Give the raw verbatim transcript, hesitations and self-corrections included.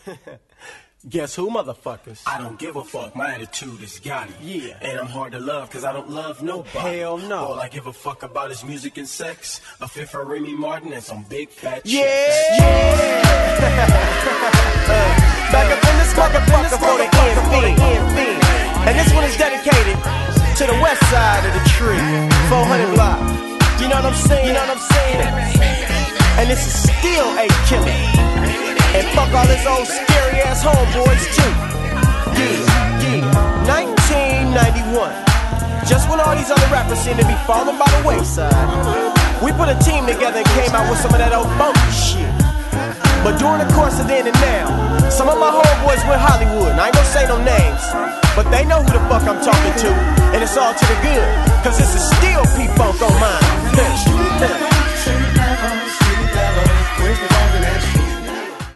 Guess who, motherfuckers? I don't give a fuck, my attitude is Gotti. Yeah. And I'm hard to love, cause I don't love nobody. Hell no. All I give a fuck about is music and sex, a fifth for Remy Martin and some big fat Yeah, shit. yeah. uh, back up in this motherfucker for the N F. And this one is dedicated to the west side of the tree, four hundred block. You know what I'm saying? You know what I'm saying? And this is still a killer. And fuck all his old scary ass homeboys too. Yeah, yeah. nineteen ninety-one. Just when all these other rappers seem to be falling by the wayside, we put a team together and came out with some of that old funky shit. But during the course of then and now, some of my homeboys went Hollywood, and I ain't gonna say no names, but they know who the fuck I'm talking to, and it's all to the good, cause this is still P-Funk on mine.